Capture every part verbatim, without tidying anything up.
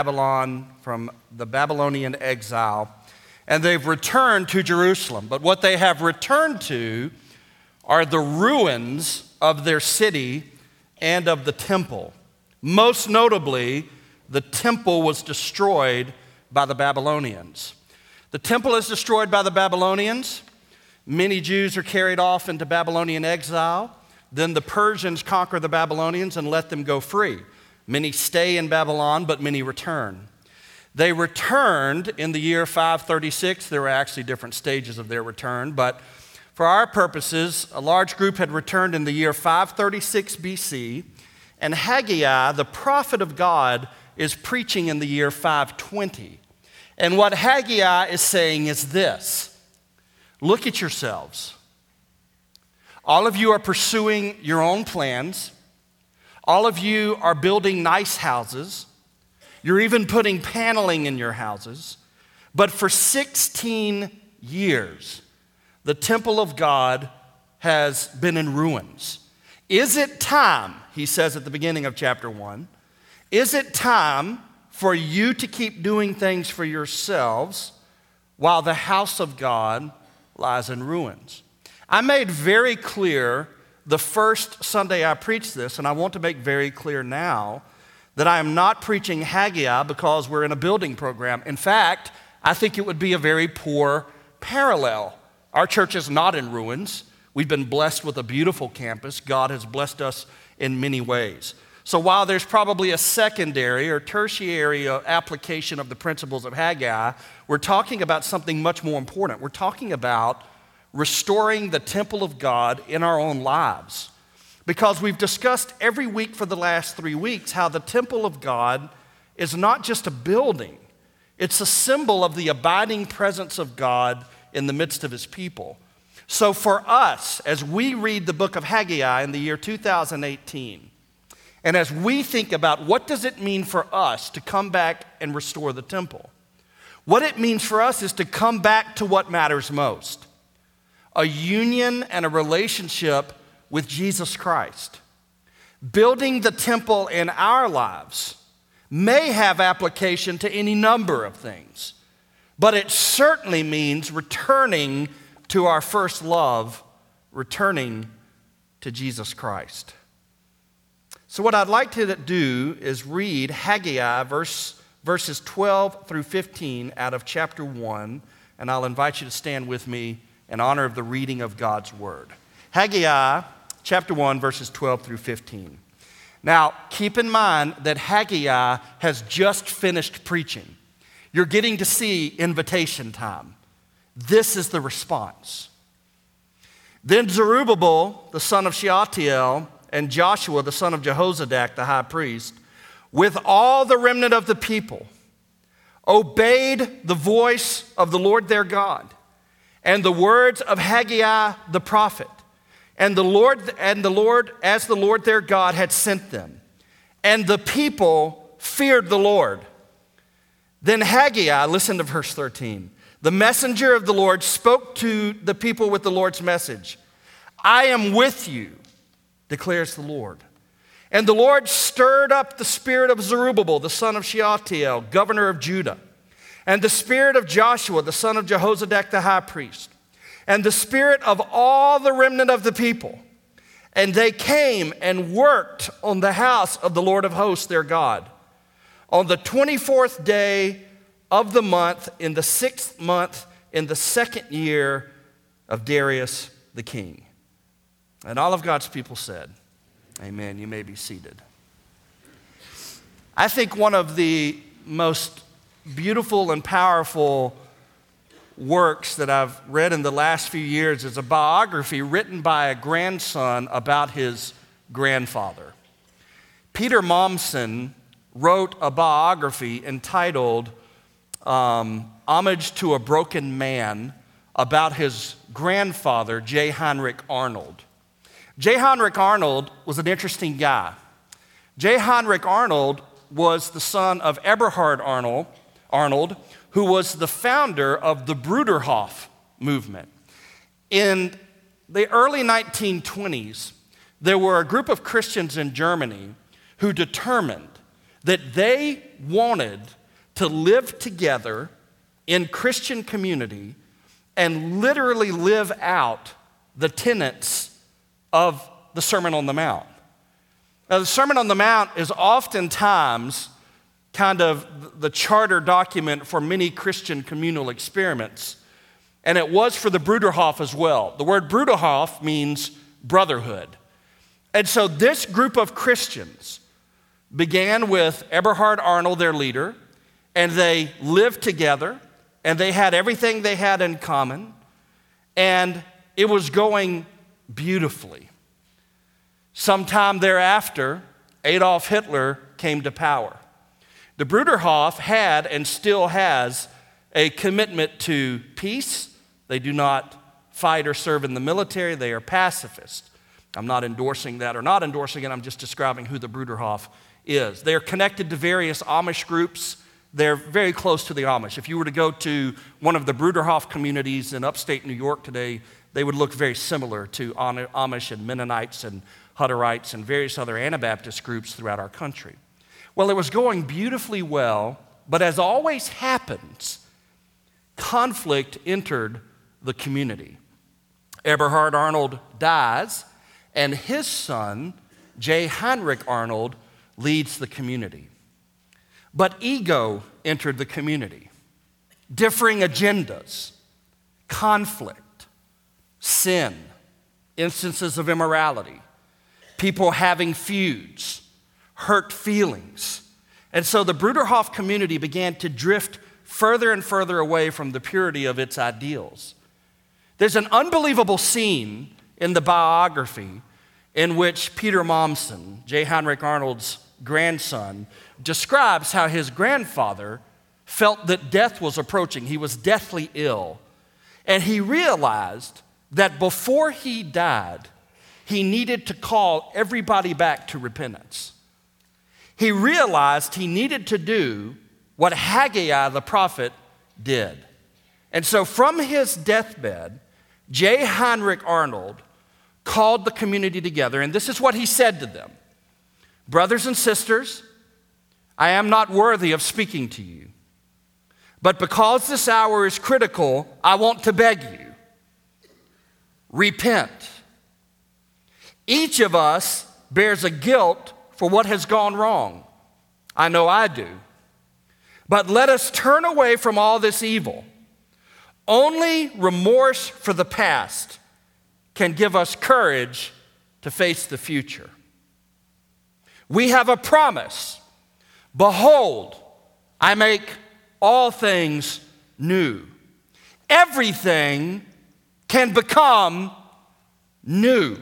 Babylon from the Babylonian exile, and they've returned to Jerusalem. But what they have returned to are the ruins of their city and of the temple. Most notably, the temple was destroyed by the Babylonians. The temple is destroyed by the Babylonians. Many Jews are carried off into Babylonian exile. Then the Persians conquer the Babylonians and let them go free. Many stay in Babylon, but many return. They returned in the year five thirty-six. There were actually different stages of their return, but for our purposes, a large group had returned in the year five thirty-six B C, and Haggai, the prophet of God, is preaching in the year five twenty. And what Haggai is saying is this: look at yourselves. All of you are pursuing your own plans. All of you are building nice houses. You're even putting paneling in your houses. But for sixteen years, the temple of God has been in ruins. Is it time, he says at the beginning of chapter one, is it time for you to keep doing things for yourselves while the house of God lies in ruins? I made very clear the first Sunday I preached this, and I want to make very clear now that I am not preaching Haggai because we're in a building program. In fact, I think it would be a very poor parallel. Our church is not in ruins. We've been blessed with a beautiful campus. God has blessed us in many ways. So while there's probably a secondary or tertiary application of the principles of Haggai, we're talking about something much more important. We're talking about restoring the temple of God in our own lives. Because we've discussed every week for the last three weeks how the temple of God is not just a building. It's a symbol of the abiding presence of God in the midst of his people. So for us, as we read the book of Haggai in the year two thousand eighteen, and as we think about what does it mean for us to come back and restore the temple, what it means for us is to come back to what matters most: a union and a relationship with Jesus Christ. Building the temple in our lives may have application to any number of things, but it certainly means returning to our first love, returning to Jesus Christ. So what I'd like to do is read Haggai verse, verses twelve through fifteen out of chapter one, and I'll invite you to stand with me in honor of the reading of God's word. Haggai chapter one, verses twelve through fifteen. Now, keep in mind that Haggai has just finished preaching. You're getting to see invitation time. This is the response. Then Zerubbabel, the son of Shealtiel, and Joshua, the son of Jehozadak, the high priest, with all the remnant of the people, obeyed the voice of the Lord their God and the words of Haggai the prophet, and the Lord and the Lord as the Lord their God had sent them. And the people feared the Lord. Then Haggai, listen to verse thirteen. The messenger of the Lord spoke to the people with the Lord's message. I am with you, declares the Lord. And the Lord stirred up the spirit of Zerubbabel, the son of Shealtiel, governor of Judah, and the spirit of Joshua, the son of Jehozadak, the high priest, and the spirit of all the remnant of the people. And they came and worked on the house of the Lord of hosts, their God, on the twenty-fourth day of the month, in the sixth month, in the second year of Darius the king. And all of God's people said, amen. You may be seated. I think one of the most beautiful and powerful works that I've read in the last few years is a biography written by a grandson about his grandfather. Peter Mommsen wrote a biography entitled um, Homage to a Broken Man about his grandfather, J. Heinrich Arnold. J. Heinrich Arnold was an interesting guy. J. Heinrich Arnold was the son of Eberhard Arnold, Arnold, who was the founder of the Bruderhof movement. In the early nineteen twenties, there were a group of Christians in Germany who determined that they wanted to live together in Christian community and literally live out the tenets of the Sermon on the Mount. Now, the Sermon on the Mount is oftentimes kind of the charter document for many Christian communal experiments, and it was for the Bruderhof as well. The word Bruderhof means brotherhood. And so this group of Christians began with Eberhard Arnold, their leader, and they lived together, and they had everything they had in common, and it was going beautifully. Sometime thereafter, Adolf Hitler came to power. The Bruderhof had and still has a commitment to peace. They do not fight or serve in the military. They are pacifists. I'm not endorsing that or not endorsing it. I'm just describing who the Bruderhof is. They're connected to various Amish groups. They're very close to the Amish. If you were to go to one of the Bruderhof communities in upstate New York today, they would look very similar to Amish and Mennonites and Hutterites and various other Anabaptist groups throughout our country. Well, it was going beautifully well, but as always happens, conflict entered the community. Eberhard Arnold dies, and his son, J. Heinrich Arnold, leads the community. But ego entered the community. Differing agendas, conflict, sin, instances of immorality, people having feuds, hurt feelings. And so the Bruderhof community began to drift further and further away from the purity of its ideals. There's an unbelievable scene in the biography in which Peter Mommsen, J. Heinrich Arnold's grandson, describes how his grandfather felt that death was approaching. He was deathly ill. And he realized that before he died, he needed to call everybody back to repentance. He realized he needed to do what Haggai the prophet did. And so from his deathbed, J. Heinrich Arnold called the community together, and this is what he said to them. Brothers and sisters, I am not worthy of speaking to you, but because this hour is critical, I want to beg you, repent. Each of us bears a guilt for what has gone wrong. I know I do. But let us turn away from all this evil. Only remorse for the past can give us courage to face the future. We have a promise. Behold, I make all things new. Everything can become new.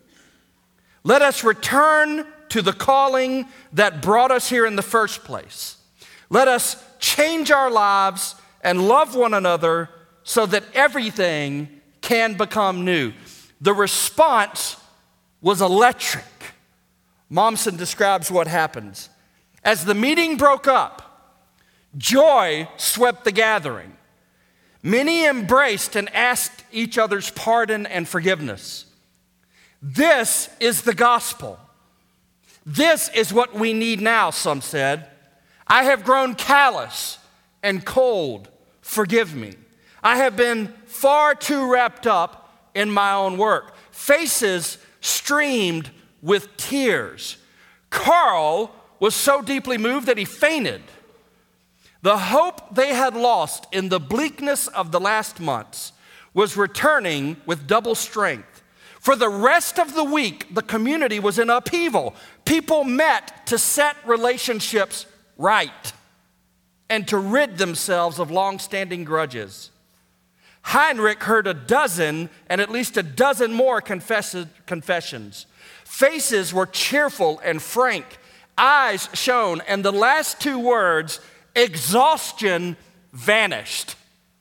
Let us return to the calling that brought us here in the first place. Let us change our lives and love one another so that everything can become new. The response was electric. Mommsen describes what happens. As the meeting broke up, joy swept the gathering. Many embraced and asked each other's pardon and forgiveness. This is the gospel. This is what we need now, some said. I have grown callous and cold. Forgive me. I have been far too wrapped up in my own work. Faces streamed with tears. Carl was so deeply moved that he fainted. The hope they had lost in the bleakness of the last months was returning with double strength. For the rest of the week, the community was in upheaval. People met to set relationships right and to rid themselves of long-standing grudges. Heinrich heard a dozen and at least a dozen more confess- confessions. Faces were cheerful and frank. Eyes shone, and the last two words, exhaustion, vanished.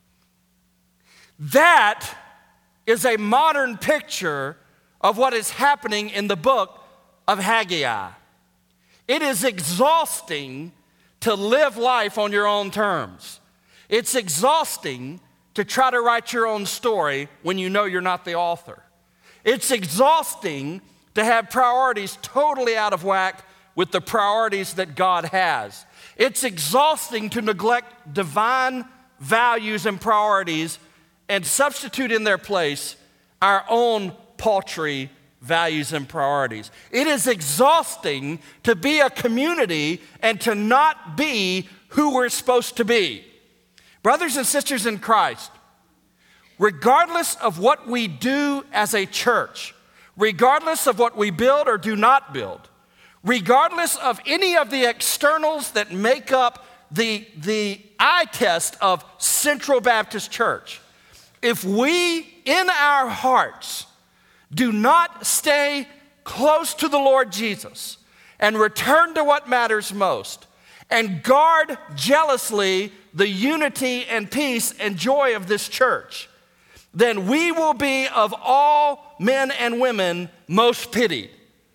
That is a modern picture of what is happening in the book of Haggai. It is exhausting to live life on your own terms. It's exhausting to try to write your own story when you know you're not the author. It's exhausting to have priorities totally out of whack with the priorities that God has. It's exhausting to neglect divine values and priorities and substitute in their place our own paltry values and priorities. It is exhausting to be a community and to not be who we're supposed to be. Brothers and sisters in Christ, regardless of what we do as a church, regardless of what we build or do not build, regardless of any of the externals that make up the, the eye test of Central Baptist Church, if we in our hearts do not stay close to the Lord Jesus and return to what matters most and guard jealously the unity and peace and joy of this church, then we will be of all men and women most pitied.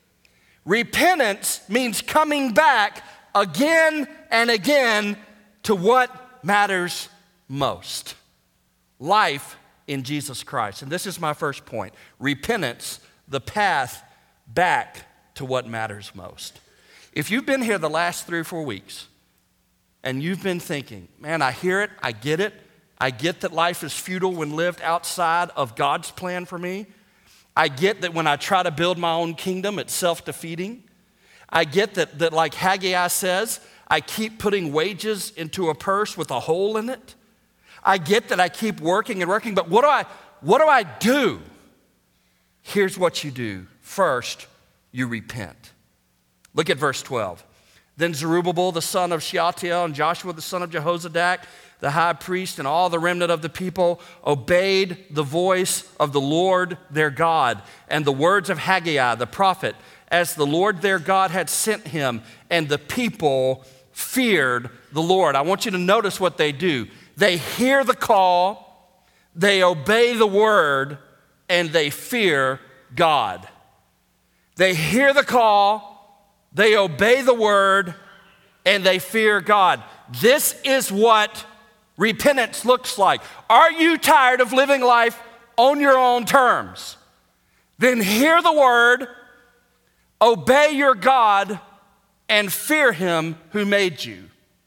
Repentance means coming back again and again to what matters most. Life in Jesus Christ. And this is my first point. Repentance, the path back to what matters most. If you've been here the last three or four weeks and you've been thinking, man, I hear it, I get it, I get that life is futile when lived outside of God's plan for me. I get that when I try to build my own kingdom, it's self-defeating. I get that, that like Haggai says, I keep putting wages into a purse with a hole in it. I get that I keep working and working, but what do I, what do I do? Here's what you do. First, you repent. Look at verse twelve. Then Zerubbabel, the son of Shealtiel, and Joshua, the son of Jehozadak, the high priest, and all the remnant of the people obeyed the voice of the Lord their God and the words of Haggai, the prophet, as the Lord their God had sent him, and the people feared the Lord. I want you to notice what they do. They hear the call, they obey the word, and they fear God. They hear the call, they obey the word, and they fear God. This is what repentance looks like. Are you tired of living life on your own terms? Then hear the word, obey your God, and fear him who made you.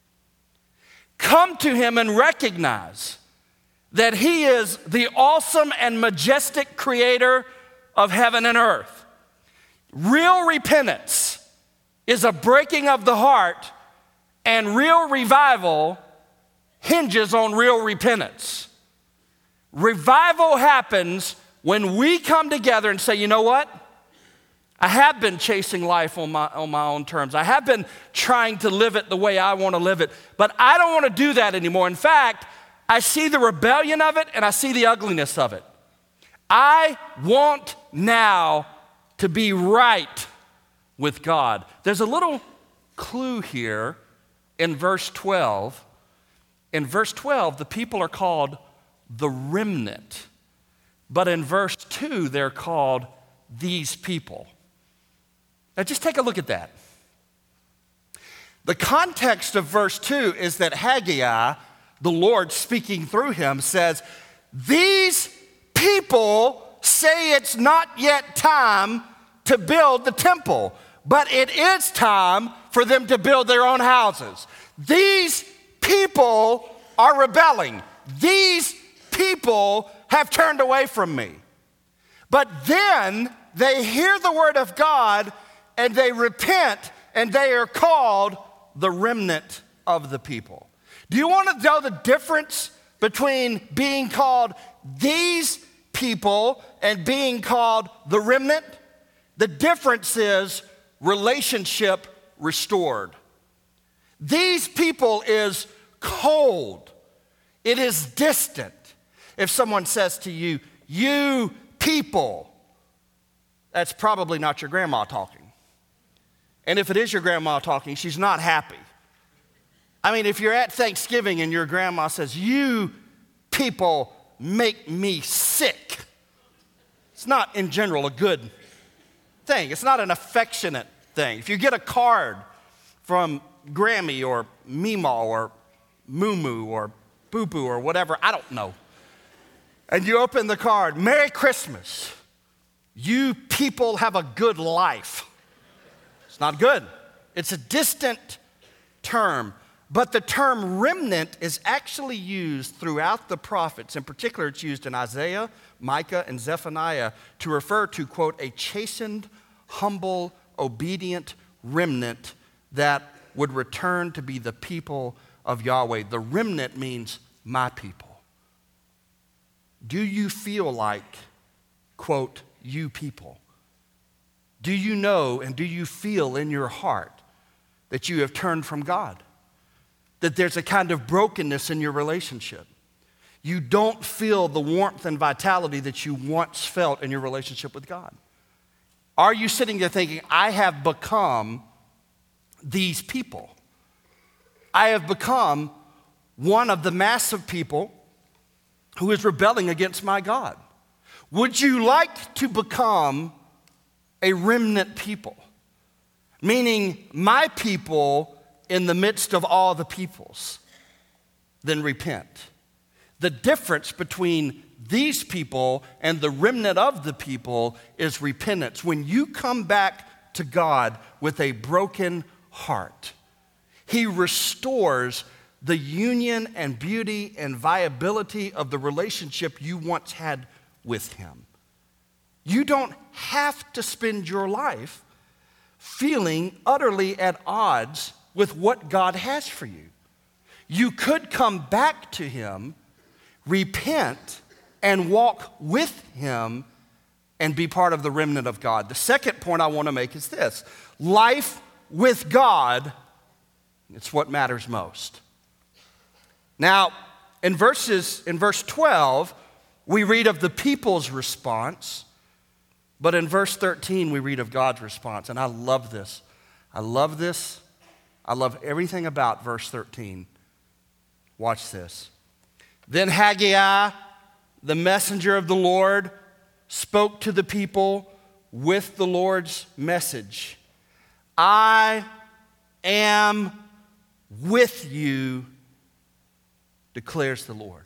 Come to him and recognize that he is the awesome and majestic creator of heaven and earth. Real repentance is a breaking of the heart, and real revival hinges on real repentance. Revival happens when we come together and say, you know what? I have been chasing life on my, on my own terms. I have been trying to live it the way I want to live it, but I don't want to do that anymore. In fact, I see the rebellion of it and I see the ugliness of it. I want now to be right with God. There's a little clue here in verse twelve. In verse twelve, the people are called the remnant, but in verse two, they're called these people. Now just take a look at that. The context of verse two is that Haggai, the Lord speaking through him, says, these people say it's not yet time to build the temple, but it is time for them to build their own houses. These people are rebelling. These people have turned away from me. But then they hear the word of God and they repent, and they are called the remnant of the people. Do you want to know the difference between being called these people and being called the remnant? The difference is relationship restored. These people is cold. It is distant. If someone says to you, you people, that's probably not your grandma talking. And if it is your grandma talking, she's not happy. I mean, if you're at Thanksgiving and your grandma says, you people make me sick, it's not in general a good thing. It's not an affectionate thing. If you get a card from Grammy or Meemaw or Moo Moo or Boo Boo or whatever, I don't know, and you open the card, Merry Christmas, you people have a good life. It's not good. It's a distant term. But the term remnant is actually used throughout the prophets. In particular, it's used in Isaiah, Micah, and Zephaniah to refer to, quote, a chastened, humble, obedient remnant that would return to be the people of Yahweh. The remnant means my people. Do you feel like, quote, you people? Do you know and do you feel in your heart that you have turned from God? That there's a kind of brokenness in your relationship? You don't feel the warmth and vitality that you once felt in your relationship with God? Are you sitting there thinking, I have become these people? I have become one of the mass of people who is rebelling against my God. Would you like to become a remnant people? Meaning my people in the midst of all the peoples. Then repent. The difference between these people and the remnant of the people is repentance. When you come back to God with a broken heart, He restores the union and beauty and viability of the relationship you once had with Him. You don't have to spend your life feeling utterly at odds with what God has for you. You could come back to Him, repent, and walk with Him and be part of the remnant of God. The second point I want to make is this: life with God, it's what matters most. Now, in verses, in verse twelve, we read of the people's response, but in verse thirteen, we read of God's response. And I love this. I love this. I love everything about verse thirteen. Watch this. Then Haggai, the messenger of the Lord, spoke to the people with the Lord's message. I am with you, declares the Lord.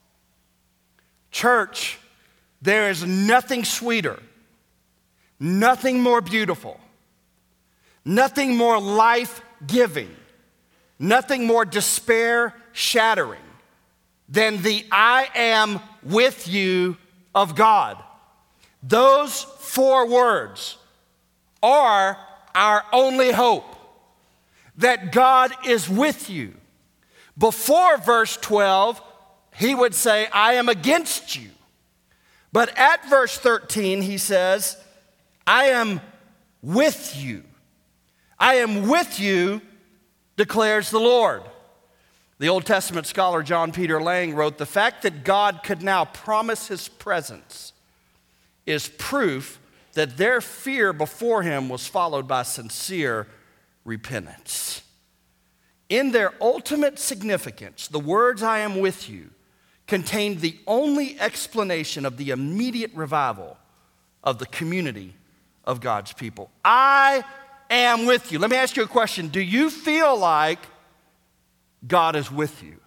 Church, there is nothing sweeter, nothing more beautiful, nothing more life-giving, nothing more despair-shattering than the I am with you of God. Those four words are our only hope, that God is with you. Before verse twelve, he would say, I am against you. But at verse thirteen, he says, I am with you. I am with you, declares the Lord. The Old Testament scholar John Peter Lang wrote, the fact that God could now promise His presence is proof that their fear before Him was followed by sincere repentance. In their ultimate significance, the words I am with you contained the only explanation of the immediate revival of the community of God's people. I am with you. Let me ask you a question. Do you feel like God is with you?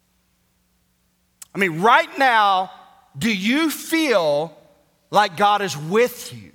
I mean, right now, do you feel like God is with you?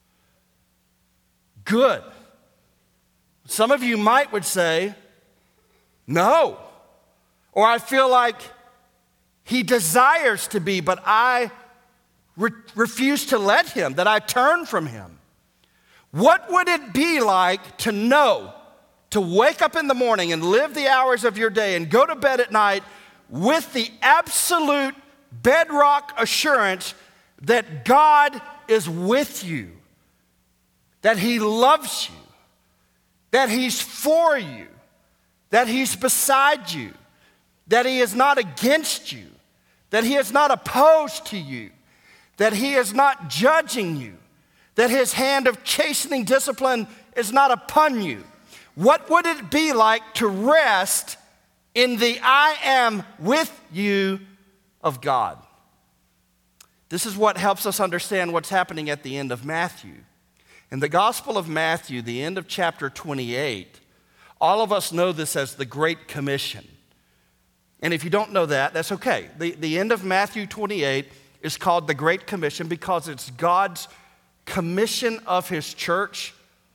Good. Some of you might would say, no. Or I feel like He desires to be, but I re- refuse to let Him, that I turn from Him. What would it be like to know, to wake up in the morning and live the hours of your day and go to bed at night with the absolute bedrock assurance that God is with you, that He loves you, that He's for you, that He's beside you, that He is not against you, that He is not opposed to you, that He is not judging you, that His hand of chastening discipline is not upon you? What would it be like to rest in the I am with you of God? This is what helps us understand what's happening at the end of Matthew. In the Gospel of Matthew, the end of chapter twenty-eight, all of us know this as the Great Commission. And if you don't know that, that's okay. The, the end of Matthew twenty-eight is called the Great Commission because it's God's commission of His church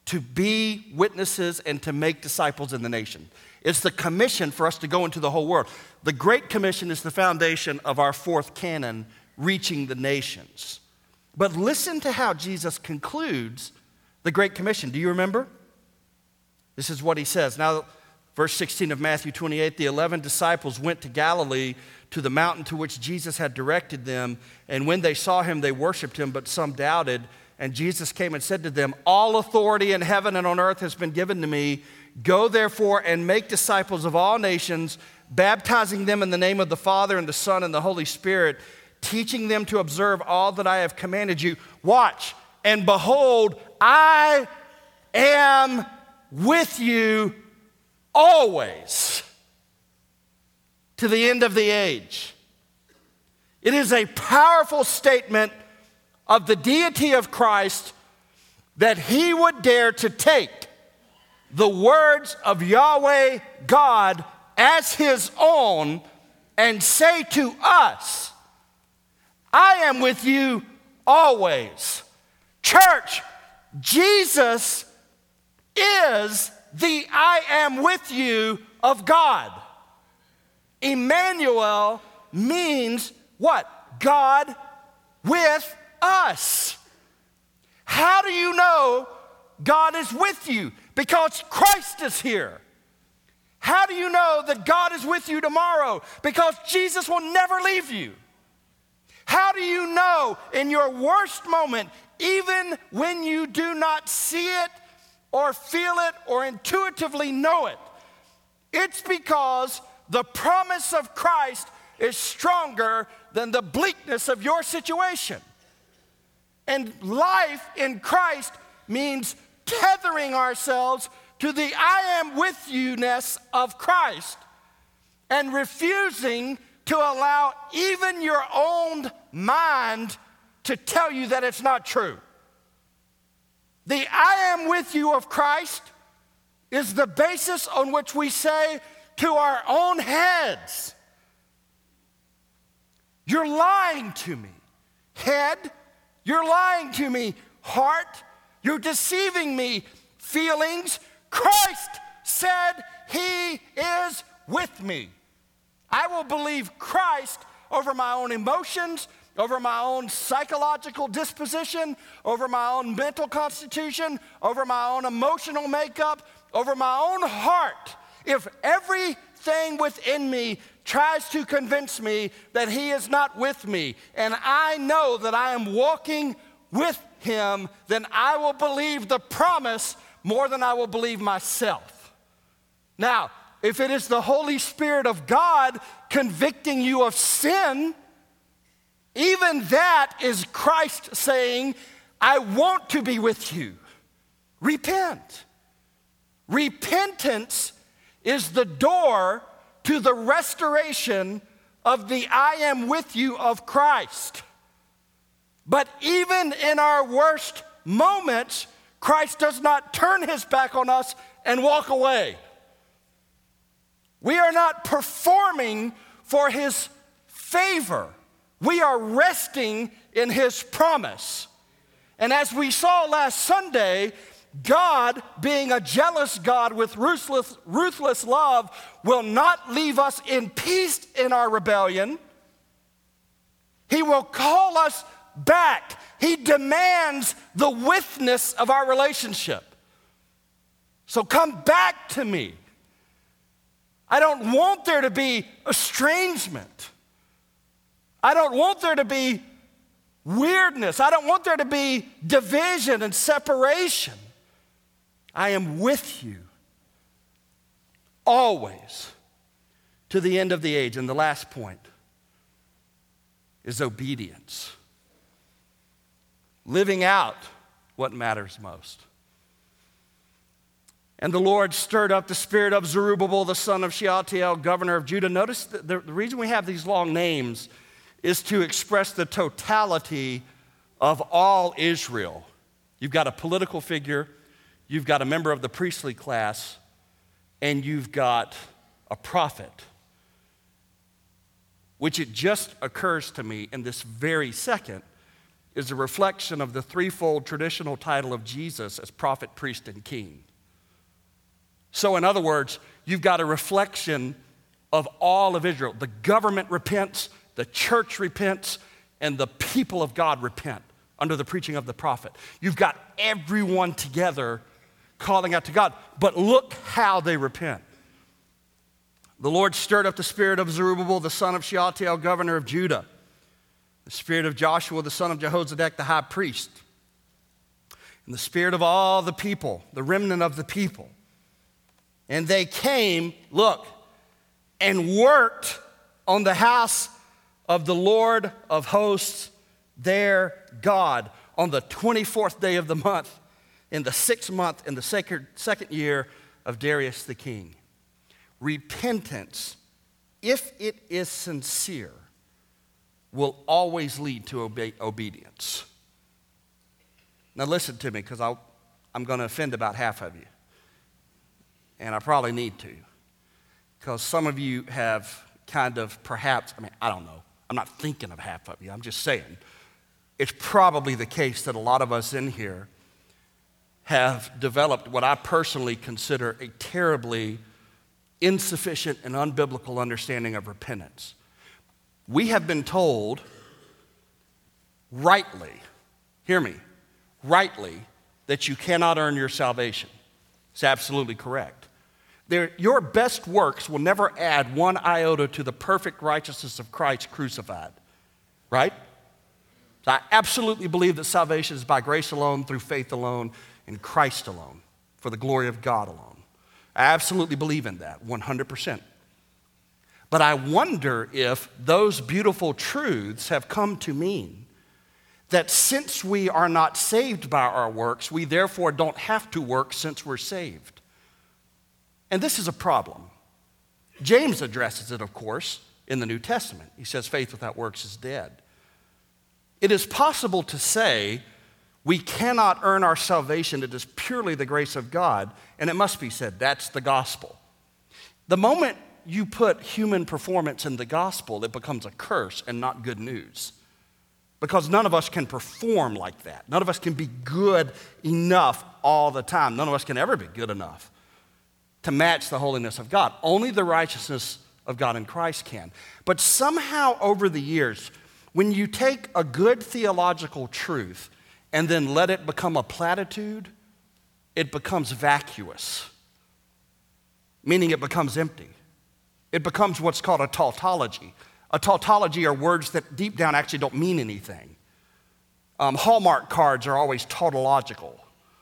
to be witnesses and to make disciples in the nation. It's the commission for us to go into the whole world. The Great Commission is the foundation of our fourth canon, reaching the nations. But listen to how Jesus concludes the Great Commission. Do you remember? This is what he says. Now, verse sixteen of Matthew twenty-eight, the eleven disciples went to Galilee, to the mountain to which Jesus had directed them. And when they saw him, they worshiped him, but some doubted. And Jesus came and said to them, all authority in heaven and on earth has been given to me. Go therefore and make disciples of all nations, baptizing them in the name of the Father and the Son and the Holy Spirit, teaching them to observe all that I have commanded you. Watch, and behold, I am with you always to the end of the age. It is a powerful statement of the deity of Christ that he would dare to take the words of Yahweh God as his own and say to us, I am with you always. Church, Jesus is the I am with you of God. Emmanuel means what? God with us. How do you know God is with you? Because Christ is here. How do you know that God is with you tomorrow? Because Jesus will never leave you. How do you know in your worst moment, even when you do not see it or feel it or intuitively know it? It's because the promise of Christ is stronger than the bleakness of your situation. And life in Christ means tethering ourselves to the I am with you-ness of Christ and refusing to allow even your own mind to tell you that it's not true. The I am with you of Christ is the basis on which we say to our own heads, you're lying to me, head. You're lying to me, heart. You're deceiving me, feelings. Christ said he is with me. I will believe Christ over my own emotions, over my own psychological disposition, over my own mental constitution, over my own emotional makeup, over my own heart. If everything within me tries to convince me that he is not with me, and I know that I am walking with him, then I will believe the promise more than I will believe myself. Now, if it is the Holy Spirit of God convicting you of sin, even that is Christ saying, I want to be with you. Repent. Repentance is the door to the restoration of the I am with you of Christ. But even in our worst moments, Christ does not turn his back on us and walk away. We are not performing for his favor. We are resting in his promise. And as we saw last Sunday, God, being a jealous God with ruthless, ruthless love, will not leave us in peace in our rebellion. He will call us back. He demands the witness of our relationship. So come back to me. I don't want there to be estrangement. I don't want there to be weirdness. I don't want there to be division and separation. I am with you always to the end of the age. And the last point is obedience. Living out what matters most. And the Lord stirred up the spirit of Zerubbabel, the son of Shealtiel, governor of Judah. Notice that the, the reason we have these long names is to express the totality of all Israel. You've got a political figure, you've got a member of the priestly class, and you've got a prophet. Which it just occurs to me in this very second is a reflection of the threefold traditional title of Jesus as prophet, priest, and king. So in other words, you've got a reflection of all of Israel. The government repents, the church repents, and the people of God repent under the preaching of the prophet. You've got everyone together calling out to God, but look how they repent. The Lord stirred up the spirit of Zerubbabel, the son of Shealtiel, governor of Judah, the spirit of Joshua, the son of Jehozadak, the high priest, and the spirit of all the people, the remnant of the people. And they came, look, and worked on the house of the Lord of hosts, their God, on the twenty-fourth day of the month, in the sixth month, in the second, second year of Darius the king. Repentance, if it is sincere, will always lead to obe- obedience. Now listen to me, because I'm going to offend about half of you. And I probably need to, because some of you have kind of perhaps, I mean, I don't know. I'm not thinking of half of you. I'm just saying. It's probably the case that a lot of us in here have developed what I personally consider a terribly insufficient and unbiblical understanding of repentance. We have been told rightly, hear me, rightly, that you cannot earn your salvation. It's absolutely correct. There, your best works will never add one iota to the perfect righteousness of Christ crucified, right? So I absolutely believe that salvation is by grace alone, through faith alone, in Christ alone, for the glory of God alone. I absolutely believe in that, one hundred percent. But I wonder if those beautiful truths have come to mean that since we are not saved by our works, we therefore don't have to work since we're saved. And this is a problem. James addresses it, of course, in the New Testament. He says faith without works is dead. It is possible to say we cannot earn our salvation. It is purely the grace of God. And it must be said, that's the gospel. The moment you put human performance in the gospel, it becomes a curse and not good news. Because none of us can perform like that. None of us can be good enough all the time. None of us can ever be good enough to match the holiness of God. Only the righteousness of God in Christ can. But somehow over the years, when you take a good theological truth and then let it become a platitude, it becomes vacuous, meaning it becomes empty. It becomes what's called a tautology. A tautology are words that deep down actually don't mean anything. Um, Hallmark cards are always tautological.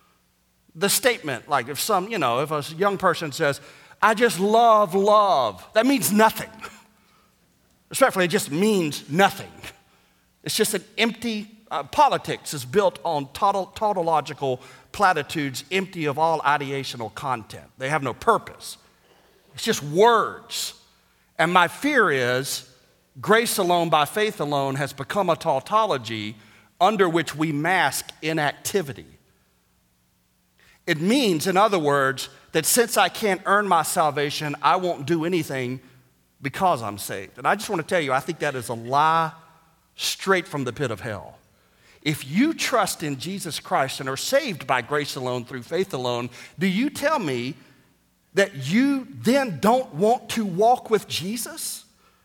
The statement, like if some, you know, if a young person says, I just love love, that means nothing. Respectfully, it just means nothing. It's just an empty, uh, politics is built on taut- tautological platitudes, empty of all ideational content. They have no purpose. It's just words. And my fear is grace alone by faith alone has become a tautology under which we mask inactivity. It means, in other words, that since I can't earn my salvation, I won't do anything because I'm saved. And I just want to tell you, I think that is a lie straight from the pit of hell. If you trust in Jesus Christ and are saved by grace alone, through faith alone, do you tell me that you then don't want to walk with Jesus?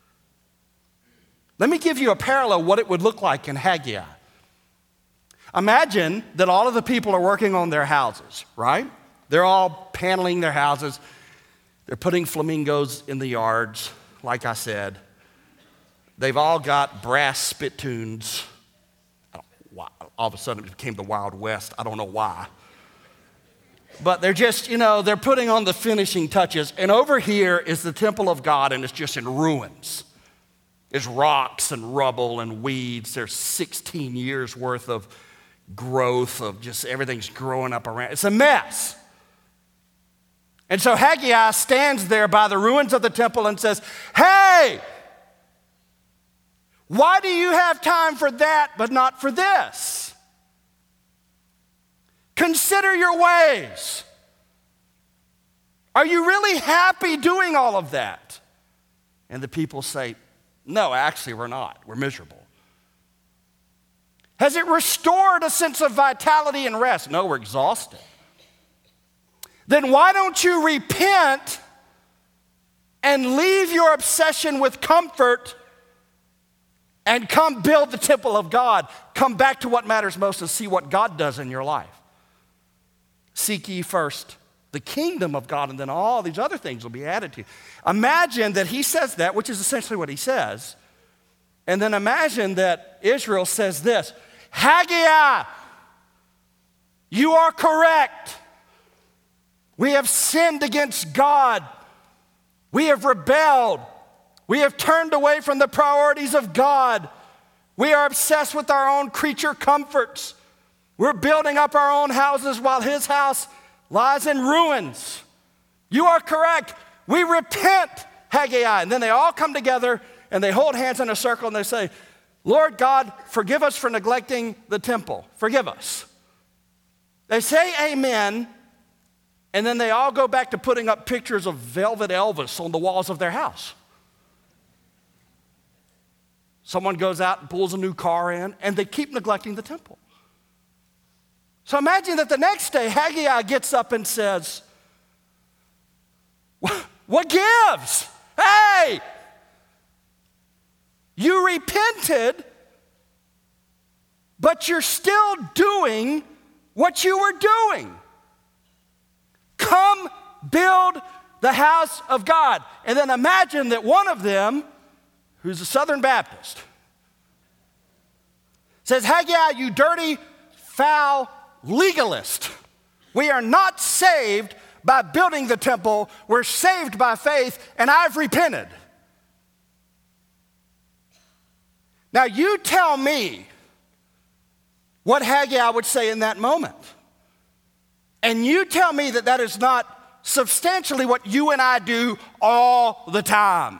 Let me give you a parallel what it would look like in Haggai. Imagine that all of the people are working on their houses, right? They're all paneling their houses. They're putting flamingos in the yards, like I said. They've all got brass spittoons. I don't know why. All of a sudden it became the Wild West. I don't know why. But they're just, you know, they're putting on the finishing touches. And over here is the temple of God, and it's just in ruins. There's rocks and rubble and weeds. There's sixteen years worth of growth of just everything's growing up around. It's a mess. And so Haggai stands there by the ruins of the temple and says, hey, why do you have time for that but not for this? Consider your ways. Are you really happy doing all of that? And the people say, no, actually we're not. We're miserable. Has it restored a sense of vitality and rest? No, we're exhausted. Then why don't you repent and leave your obsession with comfort and come build the temple of God? Come back to what matters most and see what God does in your life. Seek ye first the kingdom of God, and then all these other things will be added to you. Imagine that he says that, which is essentially what he says, and then imagine that Israel says this: Haggai, you are correct. We have sinned against God. We have rebelled. We have turned away from the priorities of God. We are obsessed with our own creature comforts. We're building up our own houses while his house lies in ruins. You are correct. We repent, Haggai. And then they all come together and they hold hands in a circle and they say, Lord God, forgive us for neglecting the temple. Forgive us. They say amen, and then they all go back to putting up pictures of Velvet Elvis on the walls of their house. Someone goes out and pulls a new car in, and they keep neglecting the temple. So imagine that the next day, Haggai gets up and says, what gives? Hey, you repented, but you're still doing what you were doing. Come build the house of God. And then imagine that one of them, who's a Southern Baptist, says, Haggai, you dirty, foul legalist. We are not saved by building the temple. We're saved by faith, and I've repented. Now you tell me what Haggai would say in that moment. And you tell me that that is not substantially what you and I do all the time.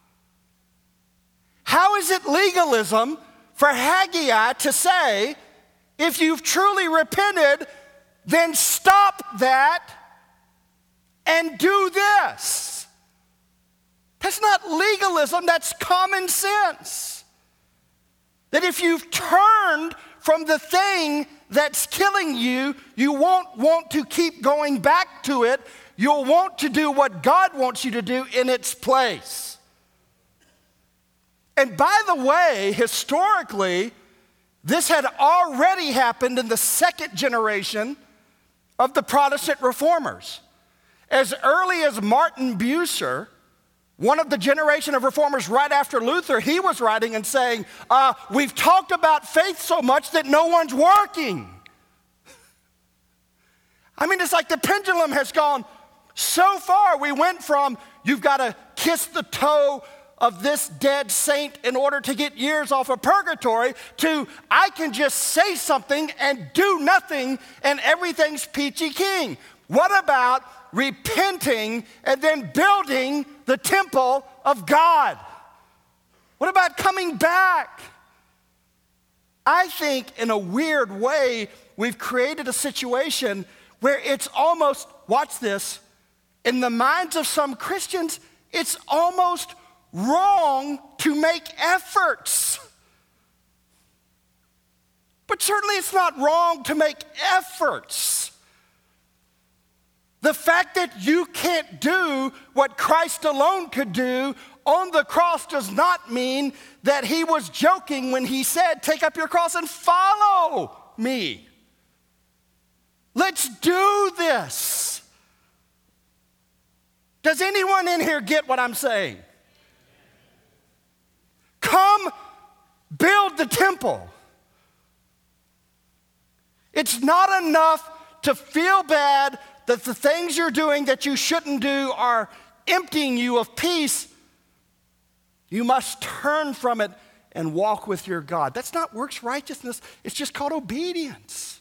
How is it legalism for Haggai to say, if you've truly repented, then stop that and do this? That's not legalism, that's common sense. That if you've turned from the thing that's killing you, you won't want to keep going back to it. You'll want to do what God wants you to do in its place. And by the way, historically, this had already happened in the second generation of the Protestant reformers. As early as Martin Bucer, one of the generation of reformers right after Luther, he was writing and saying, uh, we've talked about faith so much that no one's working. I mean, it's like the pendulum has gone so far. We went from, you've got to kiss the toe of this dead saint in order to get years off of purgatory, to I can just say something and do nothing and everything's peachy keen. What about repenting and then building the temple of God? What about coming back? I think in a weird way, we've created a situation where it's almost, watch this, in the minds of some Christians, it's almost wrong to make efforts. But certainly it's not wrong to make efforts. The fact that you can't do what Christ alone could do on the cross does not mean that he was joking when he said, take up your cross and follow me. Let's do this. Does anyone in here get what I'm saying? Come build the temple. It's not enough to feel bad that the things you're doing that you shouldn't do are emptying you of peace. You must turn from it and walk with your God. That's not works righteousness. It's just called obedience.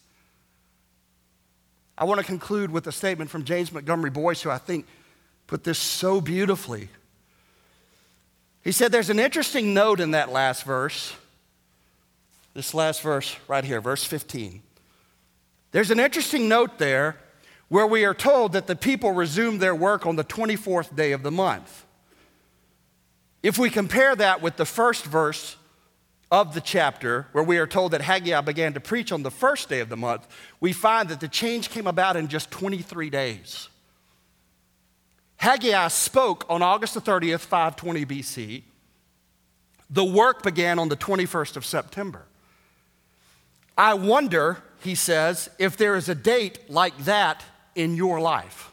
I want to conclude with a statement from James Montgomery Boyce, who I think put this so beautifully. He said there's an interesting note in that last verse. This last verse right here, verse fifteen. There's an interesting note there where we are told that the people resumed their work on the twenty-fourth day of the month. If we compare that with the first verse of the chapter, where we are told that Haggai began to preach on the first day of the month, we find that the change came about in just twenty-three days. Haggai spoke on August the thirtieth, five twenty B C. The work began on the twenty-first of September. I wonder, he says, if there is a date like that in your life.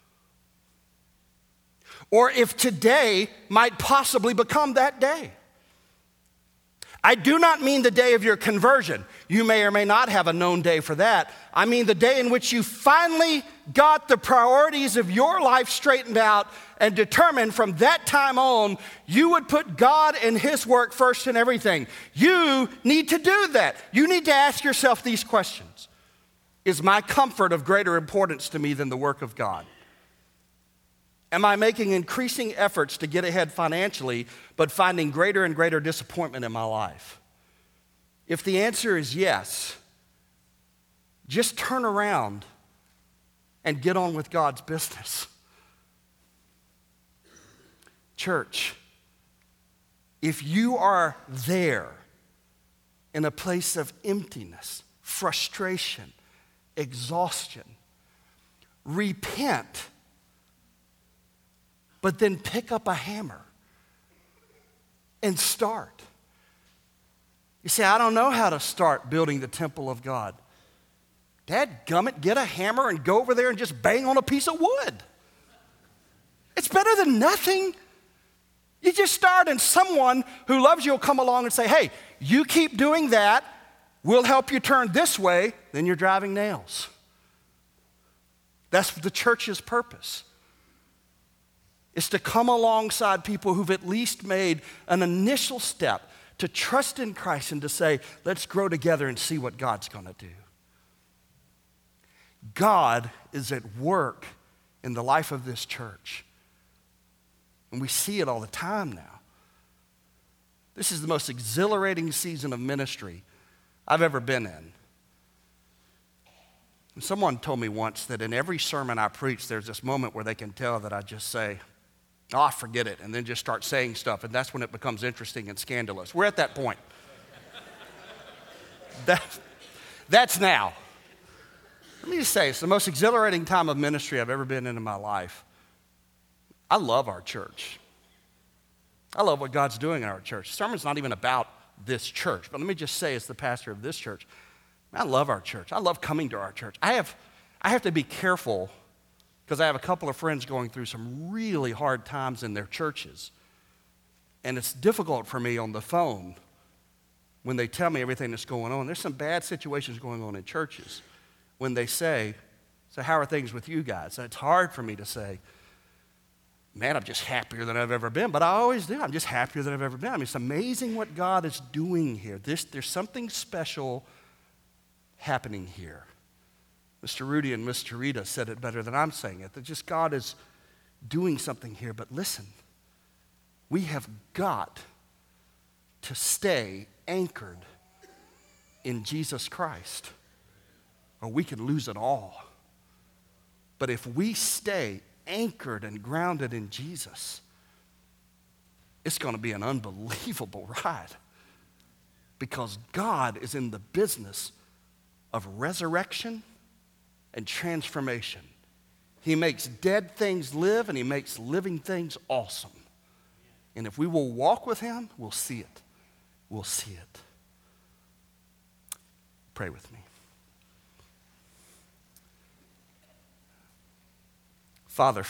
Or if today might possibly become that day. I do not mean the day of your conversion. You may or may not have a known day for that. I mean the day in which you finally got the priorities of your life straightened out and determined from that time on you would put God and His work first in everything. You need to do that. You need to ask yourself these questions. Is my comfort of greater importance to me than the work of God? Am I making increasing efforts to get ahead financially, but finding greater and greater disappointment in my life? If the answer is yes, just turn around and get on with God's business. Church, if you are there in a place of emptiness, frustration, exhaustion, repent. But then pick up a hammer and start. You say, I don't know how to start building the temple of God. Dadgummit, get a hammer and go over there and just bang on a piece of wood. It's better than nothing. You just start and someone who loves you will come along and say, hey, you keep doing that, we'll help you turn this way, then you're driving nails. That's the church's purpose. Is to come alongside people who've at least made an initial step to trust in Christ and to say, let's grow together and see what God's going to do. God is at work in the life of this church. And we see it all the time now. This is the most exhilarating season of ministry I've ever been in. And someone told me once that in every sermon I preach, there's this moment where they can tell that I just say, oh, forget it, and then just start saying stuff, and that's when it becomes interesting and scandalous. We're at that point. that, that's now. Let me just say, it's the most exhilarating time of ministry I've ever been in in my life. I love our church. I love what God's doing in our church. The sermon's not even about this church, but let me just say, as the pastor of this church, I love our church. I love coming to our church. I have, I have to be careful because I have a couple of friends going through some really hard times in their churches. And it's difficult for me on the phone when they tell me everything that's going on. There's some bad situations going on in churches. When they say, so how are things with you guys? So it's hard for me to say, man, I'm just happier than I've ever been. But I always do. I'm just happier than I've ever been. I mean, it's amazing what God is doing here. This, there's something special happening here. Mister Rudy and Mister Rita said it better than I'm saying it, that just God is doing something here. But listen, we have got to stay anchored in Jesus Christ, or we can lose it all. But if we stay anchored and grounded in Jesus, it's going to be an unbelievable ride, because God is in the business of resurrection and transformation. He makes dead things live, and He makes living things awesome. And if we will walk with Him, we'll see it. We'll see it. Pray with me. Father,